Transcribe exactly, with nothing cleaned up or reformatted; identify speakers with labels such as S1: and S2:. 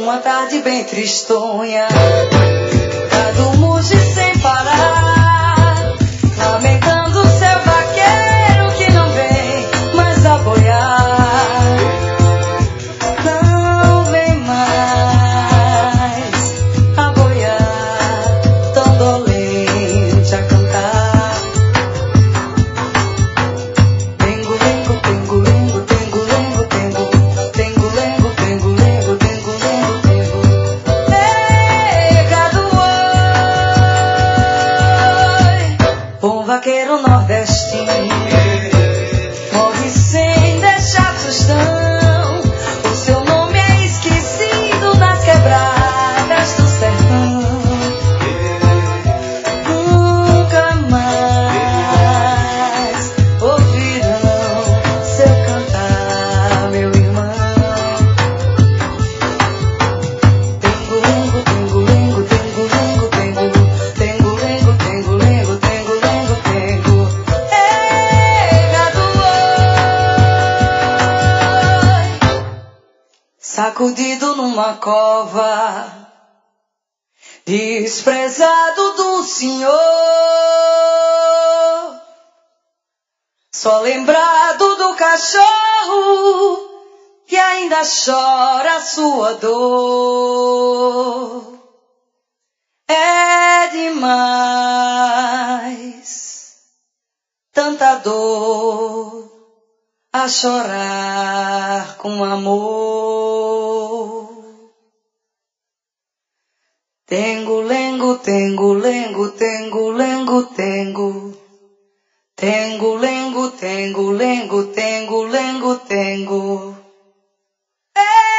S1: Uma tarde bem tristonha, gado muge sem parar, lamentando seu vaqueiro que não vem mais a boiar. Não vem mais a boiar, tão dolente a cantar. Tengo, lengo, tengo, lengo, tengo, lengo, tengo, tengo, lengo, tengo, lengo, tengo, lengo, tengo. Ei, gado, oi, bom vaqueiro nordestino, morre sem deixar tostão. O seu nome é esquecido nas quebradas do sertão. Nunca mais ouvirão seu cantar, meu irmão. Tengo, lengo, tengo, lengo, tengo, lengo, tengo, tengo, lengo, tengo, lengo, tengo, lengo, tengo. Ei, gado, oi, sacudido numa cova, desprezado do Senhor, só lembrado do cachorro que ainda chora sua dor. É demais tanta dor a chorar com amor. Tengo, lengo, tengo, lengo, tengo, lengo, tengo. Tengo, lengo, tengo, lengo, tengo, lengo, tengo. Ei!